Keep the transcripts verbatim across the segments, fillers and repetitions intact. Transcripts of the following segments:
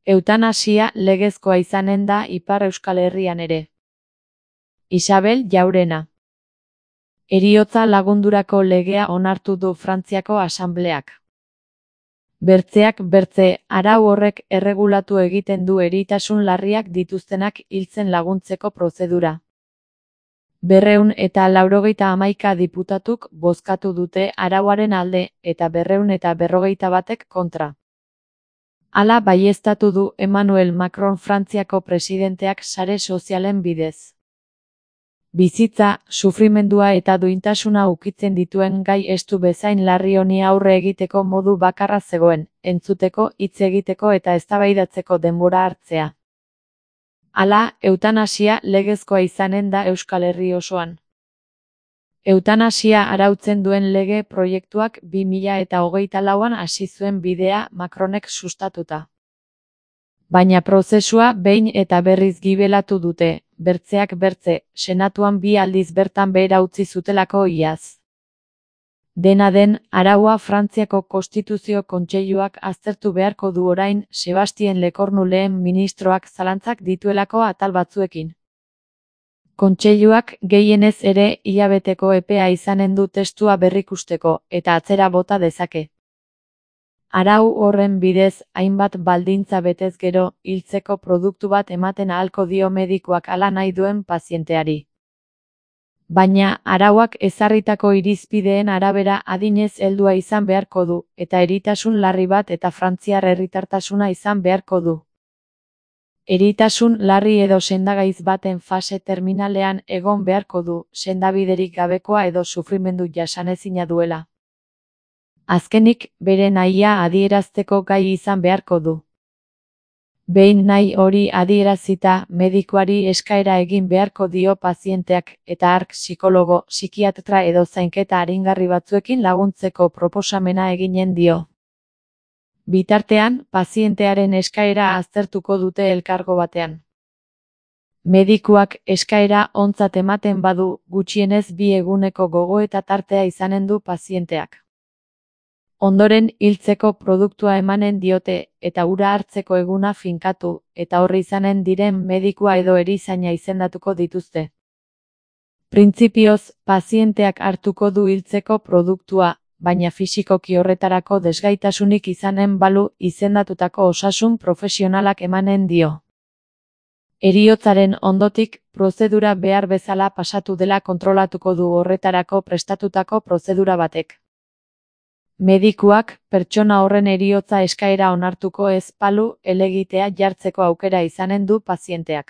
Eutanasia legezkoa izanen da Ipar Euskal Herrian ere. Isabel Jaurena. Heriotza lagundurako legea onartu du Frantziako Asanbleak. Bertzeak bertze, arau horrek erregulatu egiten du eritasun larriak dituztenak hiltzen laguntzeko prozedura. Berreun eta laurogeita hamaika diputatuk bozkatu dute arauaren alde eta berreun eta berrogeita batek kontra. Hala baieztatu du Emmanuel Macron Frantziako presidenteak sare sozialen bidez. Bizitza, sufrimendua eta duintasuna ukitzen dituen gai estu bezain larri honi aurre egiteko modu bakarra zegoen, entzuteko, hitz egiteko eta eztabaidatzeko denbora hartzea. Hala, eutanasia legezkoa izanen da Euskal Herri osoan. Eutanasia arautzen duen lege proiektuak bi mila eta hogeita lauan hasi zuen bidea Macronek sustatuta. Baina prozesua behin eta berriz gibelatu dute, bertzeak bertze, senatuan bi aldiz bertan behera utzi zutelako iaz. Dena den, araua Frantziako Konstituzio Kontseiluak aztertu beharko du orain Sebastien Lecornu lehen ministroak zalantzak dituelako atal batzuekin. Kontseiluak gehienez ere hilabeteko epea izanen du testua berrikusteko eta atzera bota dezake. Arau horren bidez, hainbat baldintza betez gero, hiltzeko produktu bat ematen ahalko dio medikuak hala nahi duen pazienteari. Baina, arauak ezarritako irizpideen arabera adinez heldua izan beharko du, eta eritasun larri bat eta frantziar herritartasuna izan beharko du. Eritasun larri edo sendagaiz baten fase terminalean egon beharko du, sendabiderik gabekoa edo sufrimendu jasanezina duela. Azkenik, bere nahia adierazteko gai izan beharko du. Behin nahi hori adierazita, medikuari eskaera egin beharko dio pazienteak eta hark psikologo, psikiatra edo zainketa aringarri batzuekin laguntzeko proposamena eginen dio. Bitartean, pazientearen eskaera aztertuko dute elkargo batean. Medikuak eskaera ontzat ematen badu, gutxienez bi eguneko gogoeta tartea izanen du pazienteak. Ondoren hiltzeko produktua emanen diote eta ura hartzeko eguna finkatu eta horri izanen diren medikua edo erizaina izendatuko dituzte. Printzipioz, pazienteak hartuko du hiltzeko produktua, baina fisikoki horretarako desgaitasunik izanen balu izendatutako osasun profesionalak emanen dio. Heriotzaren ondotik, prozedura behar bezala pasatu dela kontrolatuko du horretarako prestatutako prozedura batek. Medikuak, pertsona horren heriotza eskaera onartuko ez balu helegitea jartzeko aukera izanen du pazienteak.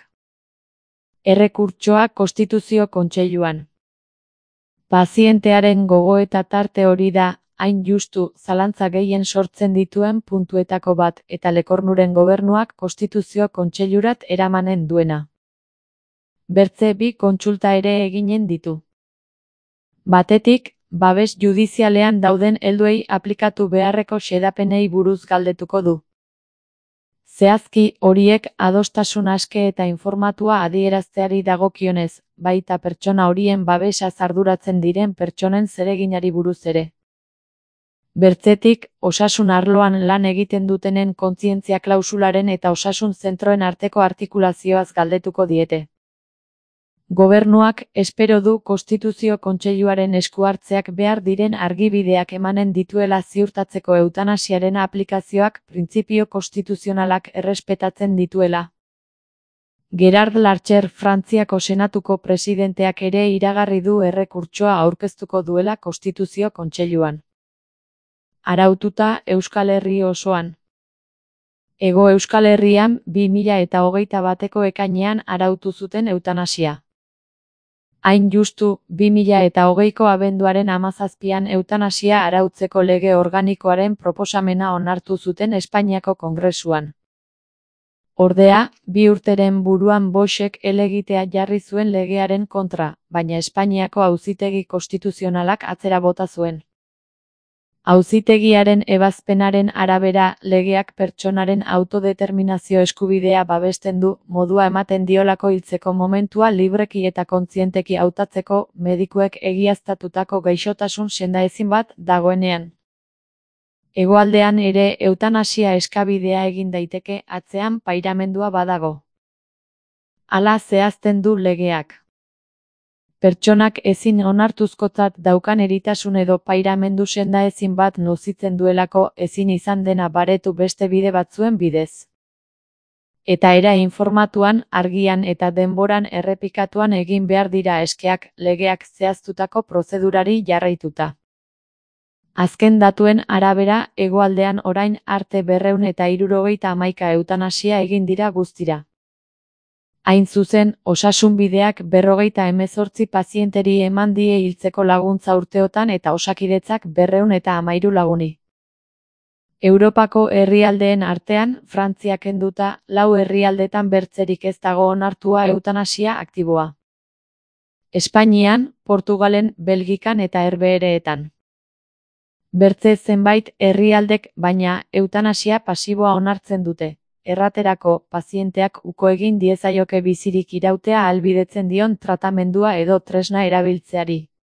Errekurtsoa Konstituzio Kontseiluan. Pazientearen gogoeta tarte hori da, hain justu, zalantza gehien sortzen dituen puntuetako bat eta Lecornuren gobernuak Konstituzio Kontseilurat eramanen duena. Bertze bi kontsulta ere eginen ditu. Batetik, babes judizialean dauden helduei aplikatu beharreko xedapenei buruz galdetuko du. Zehazki, horiek adostasun aske eta informatua adierazteari dagokionez, baita pertsona horien babesaz arduratzen diren pertsonen zereginari buruz ere. Bertzetik, osasun arloan lan egiten dutenen kontzientzia klausularen eta osasun zentroen arteko artikulazioaz galdetuko diete. Gobernuak espero du Konstituzio Kontseiluaren esku hartzeak behar diren argibideak emanen dituela ziurtatzeko eutanasiaren aplikazioak printzipio konstituzionalak errespetatzen dituela. Gerard Larcher Frantziako Senatuko presidenteak ere iragarri du errekurtsoa aurkeztuko duela Konstituzio Kontseiluan. Araututa Euskal Herri osoan. Hego Euskal Herrian bi mila eta hogeita bateko ekainean arautu zuten eutanasia. Hain justu, bi mila eta hogeiko abenduaren hamazazpian eutanasia arautzeko lege organikoaren proposamena onartu zuten Espainiako Kongresuan. Ordea, bi urteren buruan Boixek helegitea jarri zuen legearen kontra, baina Espainiako Auzitegi Konstituzionalak atzera bota zuen. Auzitegiaren ebazpenaren arabera, legeak pertsonaren autodeterminazio eskubidea babesten du, modua ematen diolako hiltzeko momentua libreki eta kontzienteki hautatzeko medikuek egiaztatutako gaixotasun sendaezin bat dagoenean. Hegoaldean ere eutanasia eskabidea egin daiteke atzean pairamendua badago. Hala zehazten du legeak. Pertsonak ezin onartuzkotzat daukan eritasun edo pairamendu sendaezin bat nozitzen duelako ezin izan dena baretu beste bide batzuen bidez. Eta era informatuan, argian eta denboran errepikatuan egin behar dira eskeak legeak zehaztutako prozedurari jarraituta. Azken datuen arabera, hegoaldean orain arte berrehun eta hirurogeita hamaika eutanasia egin dira guztira. Hain zuzen, osasunbideak berrogeita hemezortzi pazienteri eman die hiltzeko laguntza urteotan eta Osakidetzak berrehun eta hamairu laguni. Europako herrialdeen artean, Frantziak kenduta, lau herrialdetan bertzerik ez dago onartua eutanasia aktiboa. Espainian, Portugalen, Belgikan eta Herbehereetan. Bertze zenbait herrialdek baina eutanasia pasiboa onartzen dute. Erraterako, pazienteak uko egin diezaioke bizirik irautea ahalbidetzen dion tratamendua edo tresna erabiltzeari.